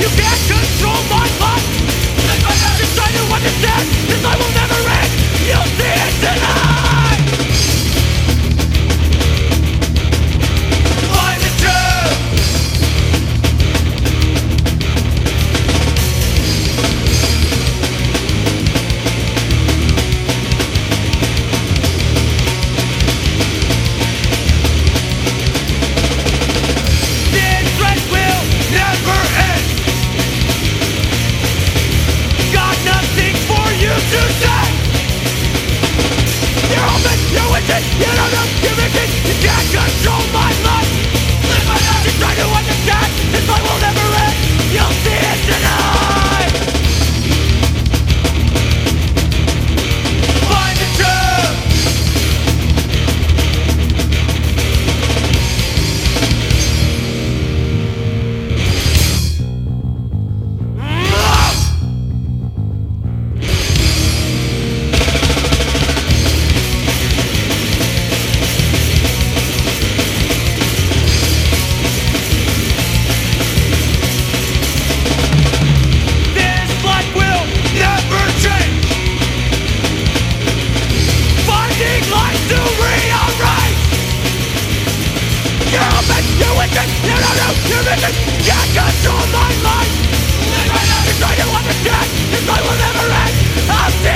You can't control my life. Just try to understand, this life will never end. You'll see it tonight. Find the truth. This race will never end. Got nothing for you to say. You're open, you're wicked, you don't know, you're wicked. You can't control my life. Live my life. Just try to understand, this life will never end. You'll see it tonight. Find the truth. This life will never change. Finding life to rearrange. You're open, you're wicked, you don't know, you're wicked. Can't control my life. Live my life. Just try to understand, this life will never end. I'll see